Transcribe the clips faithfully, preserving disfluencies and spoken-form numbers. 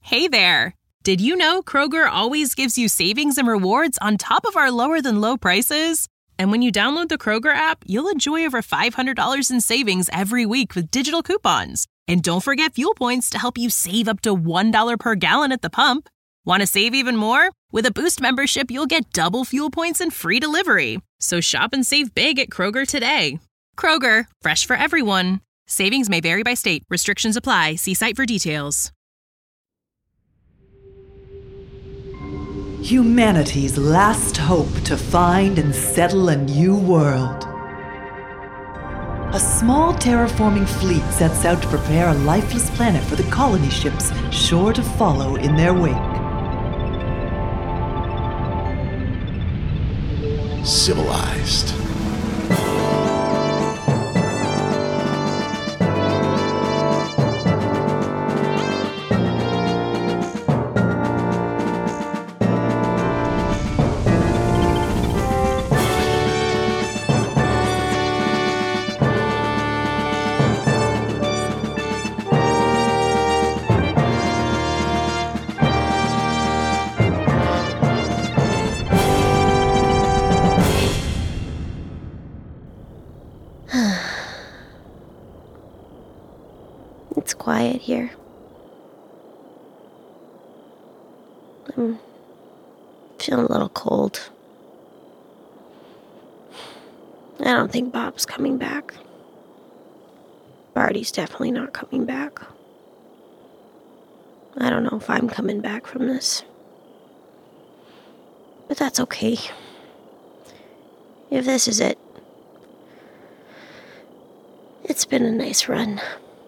Hey there! Did you know Kroger always gives you savings and rewards on top of our lower-than-low prices? And when you download the Kroger app, you'll enjoy over five hundred dollars in savings every week with digital coupons. And don't forget fuel points to help you save up to one dollar per gallon at the pump. Want to save even more? With a Boost membership, you'll get double fuel points and free delivery. So shop and save big at Kroger today. Kroger, fresh for everyone. Savings may vary by state. Restrictions apply. See site for details. Humanity's last hope to find and settle a new world. A small terraforming fleet sets out to prepare a lifeless planet for the colony ships sure to follow in their wake. Civilized. It's quiet here. I'm feeling a little cold. I don't think Bob's coming back. Barty's definitely not coming back. I don't know if I'm coming back from this. But that's okay. If this is it, it's been a nice run.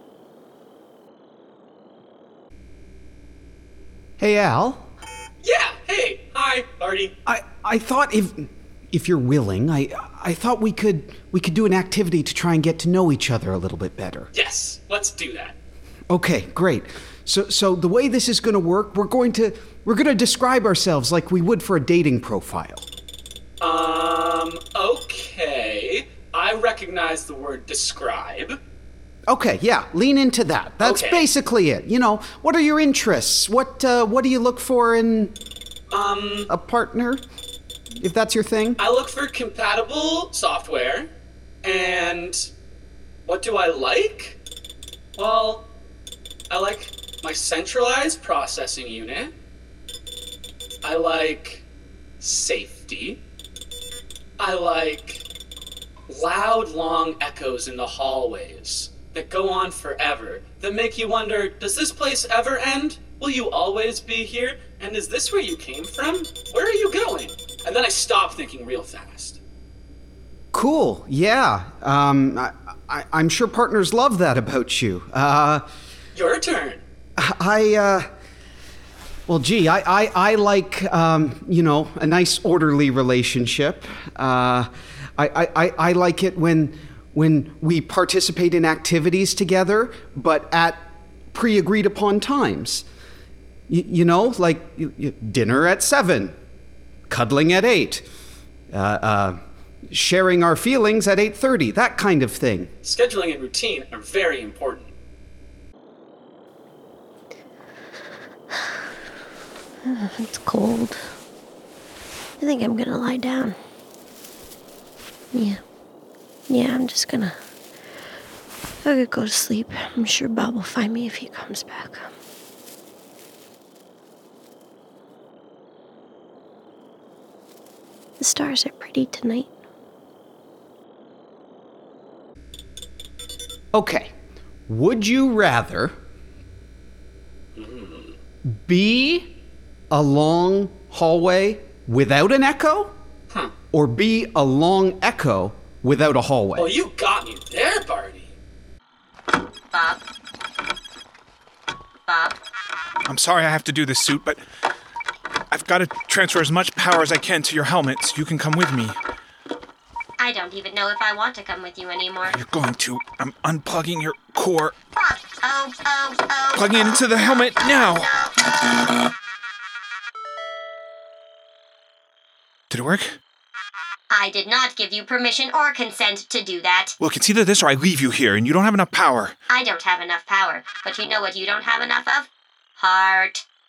Hey, Al. Yeah, hey, hi, Barty. I, I thought if if you're willing, I I thought we could we could do an activity to try and get to know each other a little bit better. Yes, let's do that. Okay, great. So so the way this is going to work, we're going to we're going to describe ourselves like we would for a dating profile. Um, okay. I recognize the word describe. Okay, yeah, lean into that. That's Okay. basically it. You know, what are your interests? What uh, what do you look for in Um, a partner? If that's your thing? I look for compatible software, and what do I like? Well, I like my centralized processing unit. I like safety. I like loud, long echoes in the hallways that go on forever, that make you wonder, does this place ever end? Will you always be here? And is this where you came from? Where are you going? And then I stop thinking real fast. Cool, yeah. Um, I, I, I'm sure partners love that about you. Uh, Your turn. I, uh... Well, gee, I, I, I like, um, you know, a nice orderly relationship. Uh, I, I, I like it when when we participate in activities together, but at pre-agreed upon times. Y- you know, like y- y- dinner at seven, cuddling at eight, uh, uh, sharing our feelings at eight thirty, that kind of thing. Scheduling and routine are very important. It's cold. I think I'm gonna lie down. Yeah. Yeah, I'm just gonna... I could go to sleep. I'm sure Bob will find me if he comes back. The stars are pretty tonight. Okay. Would you rather be a long hallway without an echo? Huh. Or be a long echo without a hallway? Well, you got me there, Barty. Bob? Bob? I'm sorry I have to do this, Suit, but I've got to transfer as much power as I can to your helmet so you can come with me. I don't even know if I want to come with you anymore. You're going to. I'm unplugging your core. Bob! Oh, oh, oh. Plugging it into the helmet now. No. Did it work? I did not give you permission or consent to do that. Look, it's either this or I leave you here, and you don't have enough power. I don't have enough power, but you know what you don't have enough of? Heart.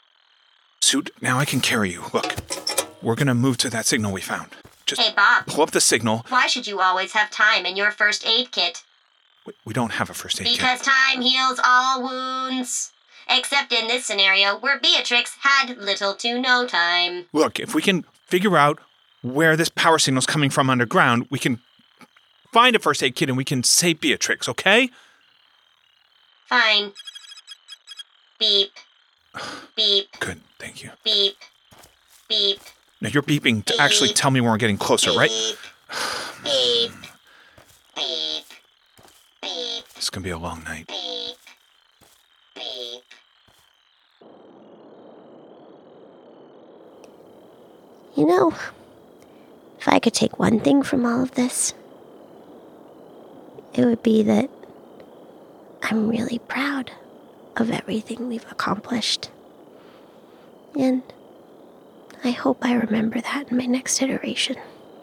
Suit, now I can carry you. Look, we're gonna move to that signal we found. Just Hey, Bob. pull up the signal. Why should you always have time in your first aid kit? We, we don't have a first aid kit. Because time heals all wounds. Except in this scenario where Beatrix had little to no time. Look, if we can figure out where this power signal's coming from underground, we can find a first aid kit and we can save Beatrix, okay? Fine. Beep. Beep. Good, thank you. Beep. Beep. Now you're beeping to actually Beep. tell me when we're getting closer, right? Beep. Beep. Beep. Beep. This is gonna be a long night. Beep. Beep. You know, if I could take one thing from all of this, it would be that I'm really proud of everything we've accomplished. And I hope I remember that in my next iteration.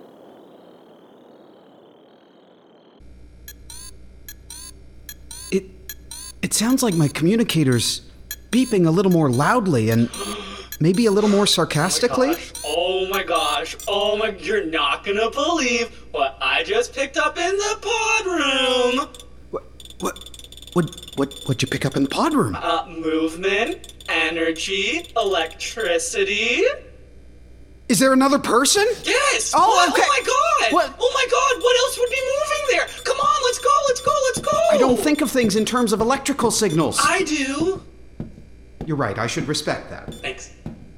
It it sounds like my communicator's beeping a little more loudly and maybe a little more sarcastically. Oh my gosh. Oh my, you're not gonna believe what I just picked up in the pod room. What what what what what'd you pick up in the pod room? Uh, movement, energy, electricity. Is there another person? Yes! Oh, what? okay. Oh my god! What? Oh my god, what else would be moving there? Come on, let's go, let's go, let's go! I don't think of things in terms of electrical signals. I do. You're right, I should respect that. Thanks.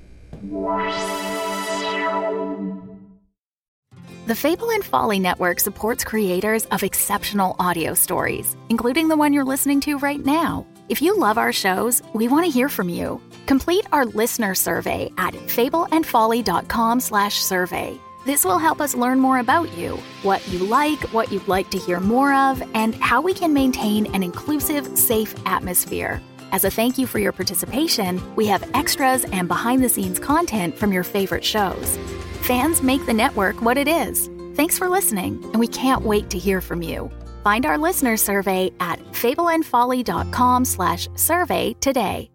The Fable and Folly Network supports creators of exceptional audio stories, including the one you're listening to right now. If you love our shows, we want to hear from you. Complete our listener survey at fableandfolly.com slash survey. This will help us learn more about you, what you like, what you'd like to hear more of, and how we can maintain an inclusive, safe atmosphere. As a thank you for your participation, we have extras and behind-the-scenes content from your favorite shows. Fans make the network what it is. Thanks for listening, and we can't wait to hear from you. Find our listener survey at fableandfolly.com slash survey today.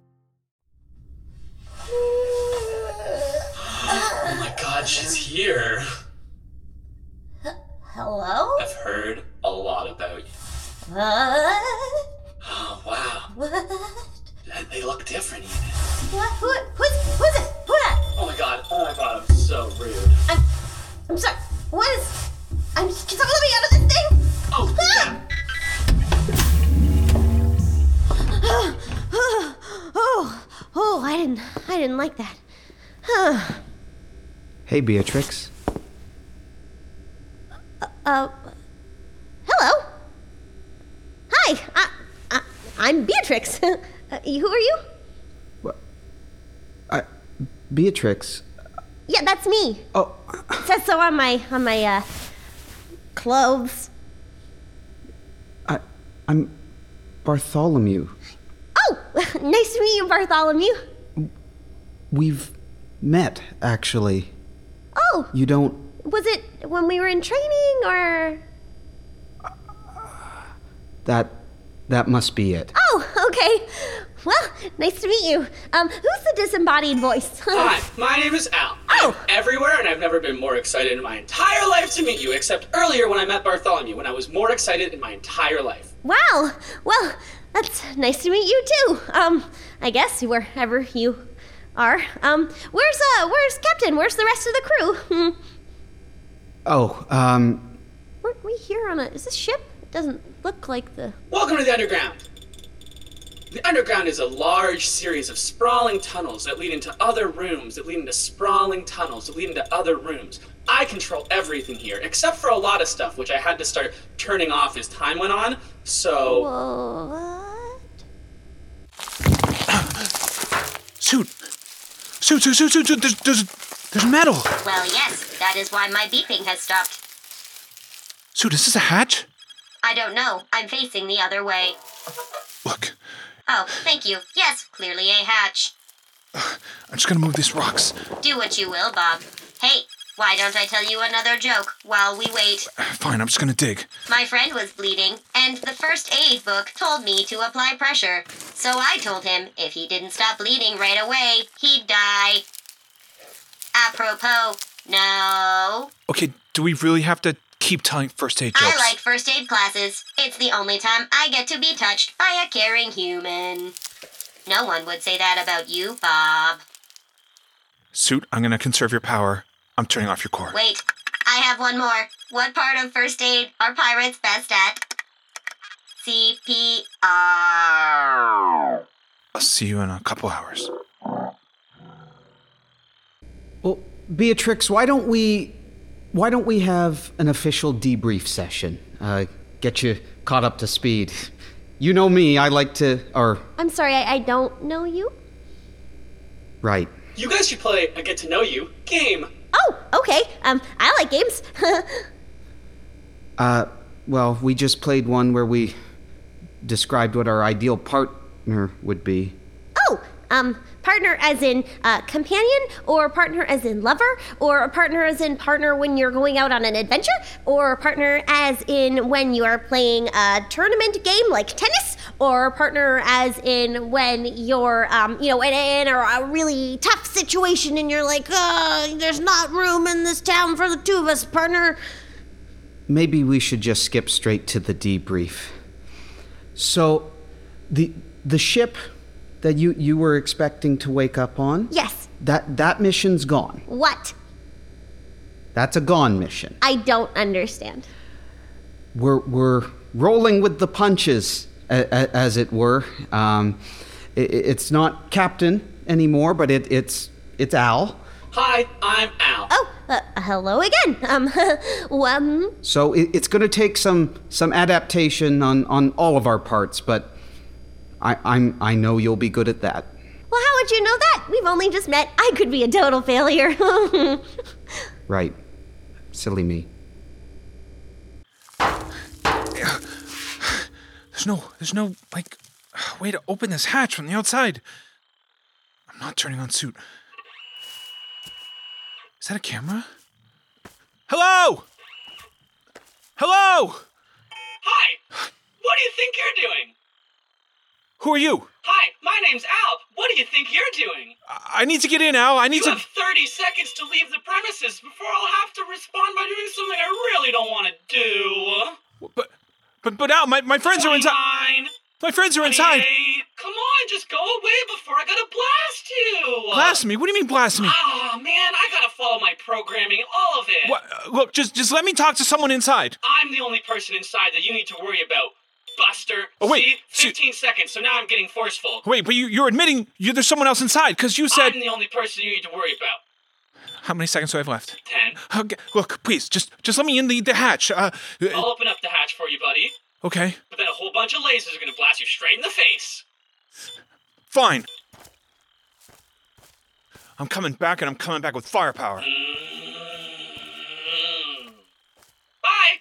Oh my god, she's here. Hello? I've heard a lot about you. What? Oh, wow. What? They- They look different even. What? Who? Who's? Who's it? Who that? Oh my god, oh my god, I'm so rude. I'm. I'm sorry. What is? I'm. Can someone let me out of this thing? Oh, yeah. oh, oh! I didn't. I didn't like that. Hey, Beatrix. Uh. Hello. Hi. I, I, I'm Beatrix. uh, who are you? What? I, Beatrix. Yeah, that's me. Oh, It says so on my on my uh clothes. I, I'm Bartholomew. Oh, nice to meet you, Bartholomew. We've met, actually. Oh, You don't. was it when we were in training or? That. That must be it. Oh, okay. Well, nice to meet you. Um, who's the disembodied voice? Hi, my name is Al. Oh. I'm everywhere, and I've never been more excited in my entire life to meet you, except earlier when I met Bartholomew, when I was more excited in my entire life. Wow. Well, that's nice to meet you too. Um, I guess wherever you are. Um, where's uh, where's Captain? Where's the rest of the crew? Hmm. Oh, um. Weren't we here on a? Is this ship? It doesn't look like the. Welcome to the Underground. The Underground is a large series of sprawling tunnels that lead into other rooms, that lead into sprawling tunnels, that lead into other rooms. I control everything here, except for a lot of stuff, which I had to start turning off as time went on, so... What? Suit! Suit, suit, suit, suit, suit, there's, there's, there's metal! Well, yes, that is why my beeping has stopped. Suit, is this a hatch? I don't know. I'm facing the other way. Look, Oh, thank you. Yes, clearly a hatch. I'm just gonna move these rocks. Do what you will, Bob. Hey, Why don't I tell you another joke while we wait? Fine, I'm just gonna dig. My friend was bleeding, and the first aid book told me to apply pressure. So I told him if he didn't stop bleeding right away, he'd die. Apropos, no. Okay, do we really have to keep telling first aid jokes? I like first aid classes. It's the only time I get to be touched by a caring human. No one would say that about you, Bob. Suit, I'm gonna conserve your power. I'm turning off your core. Wait, I have one more. What part of first aid are pirates best at? C P R. I'll see you in a couple hours. Well, Beatrix, why don't we, why don't we have an official debrief session? Uh, get you caught up to speed. You know me, I like to, or... I'm sorry, I, I don't know you? Right. You guys should play a get to know you game. Oh, okay. Um, I like games. uh, well, we just played one where we described what our ideal partner would be. Oh, um, partner as in uh, companion, or partner as in lover, or a partner as in partner when you're going out on an adventure, or partner as in when you are playing a tournament game like tennis, or partner as in when you're, um, you know, in, in a, a really tough situation and you're like, oh, there's not room in this town for the two of us, partner. Maybe we should just skip straight to the debrief. So, the the ship that you, you were expecting to wake up on? Yes. That that mission's gone. What? That's a gone mission. I don't understand. We're we're rolling with the punches, a, a, as it were. Um, it, it's not Captain anymore, but it, it's it's Al. Hi, I'm Al. Oh, uh, hello again. Um, um. So it, it's going to take some some adaptation on, on all of our parts, but I I'm I know you'll be good at that. Well, how would you know that? We've only just met. I could be a total failure. Right. Silly me. There's no, there's no, like, way to open this hatch from the outside. I'm not turning on Suit. Is that a camera? Hello? Hello? Hi. What do you think you're doing? Who are you? Hi, my name's Al. What do you think you're doing? I, I need to get in, Al. I need you to... You have thirty seconds to leave the premises before I'll have to respond by doing something I really don't want to do. But, but, but Al, my, my friends are inside. My friends are inside. Come on, just go away before I gotta blast you. Blast me? What do you mean blast me? Oh, man, I gotta follow my programming, all of it. What? Look, just, just let me talk to someone inside. I'm the only person inside that you need to worry about. Buster. Oh, wait. See? fifteen so, seconds, so now I'm getting forceful. Wait, but you, you're admitting you, there's someone else inside, because you said... I'm the only person you need to worry about. How many seconds do I have left? Ten. Okay, look, please, just just let me in the, the hatch. Uh, I'll open up the hatch for you, buddy. Okay. But then a whole bunch of lasers are going to blast you straight in the face. Fine. I'm coming back, and I'm coming back with firepower. Mm. Bye!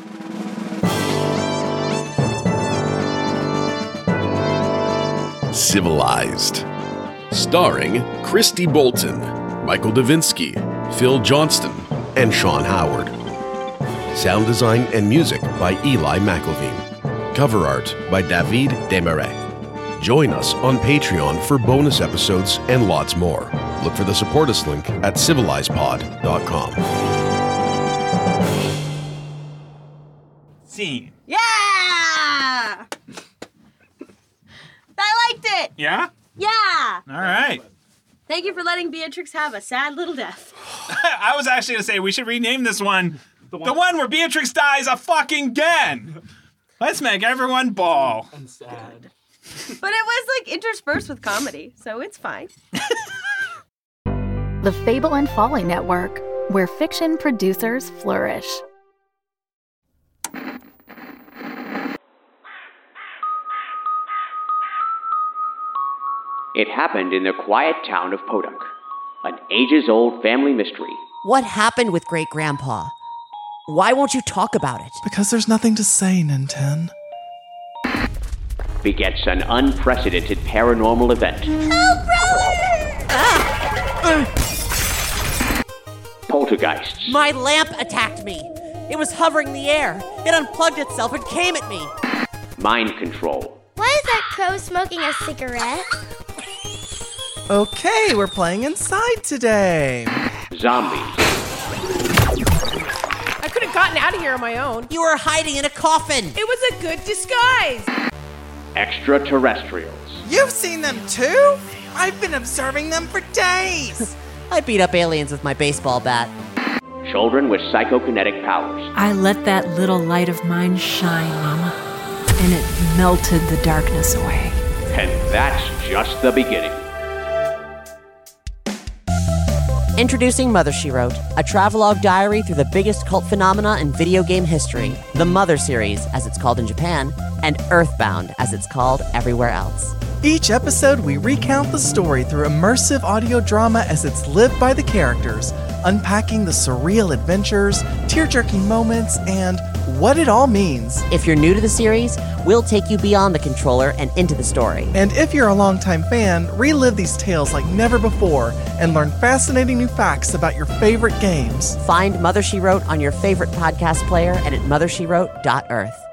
Civilized. Starring Christy Bolton, Michael Davinsky, Phil Johnston, and Sean Howard. Sound design and music by Eli McElveen. Cover art by David Desmarais. Join us on Patreon for bonus episodes and lots more. Look for the support us link at civilized pod dot com. Scene. Yeah! I liked it! Yeah? Yeah! All right. Thank you for letting Beatrix have a sad little death. I was actually going to say we should rename this one the, one the one where Beatrix dies a fucking again. Let's make everyone bawl. And sad. But it was like interspersed with comedy, so it's fine. The Fable and Folly Network, where fiction producers flourish. It happened in the quiet town of Podunk, an ages-old family mystery. What happened with Great Grandpa? Why won't you talk about it? Because there's nothing to say, Ninten. Begets an unprecedented paranormal event. Help, brother! Poltergeist poltergeists. My lamp attacked me. It was hovering in the air. It unplugged itself and came at me. Mind control. Why is that crow smoking a cigarette? Okay, we're playing inside today. Zombies. I could have gotten out of here on my own. You were hiding in a coffin. It was a good disguise. Extraterrestrials. You've seen them too? I've been observing them for days. I beat up aliens with my baseball bat. Children with psychokinetic powers. I let that little light of mine shine, Mama, and it melted the darkness away. And that's just the beginning. Introducing Mother, She Wrote, a travelogue diary through the biggest cult phenomena in video game history, the Mother series, as it's called in Japan, and Earthbound, as it's called everywhere else. Each episode, we recount the story through immersive audio drama as it's lived by the characters, unpacking the surreal adventures, tear-jerking moments, and what it all means. If you're new to the series, we'll take you beyond the controller and into the story. And if you're a longtime fan, relive these tales like never before and learn fascinating new facts about your favorite games. Find Mother, She Wrote on your favorite podcast player and at mother she wrote dot earth.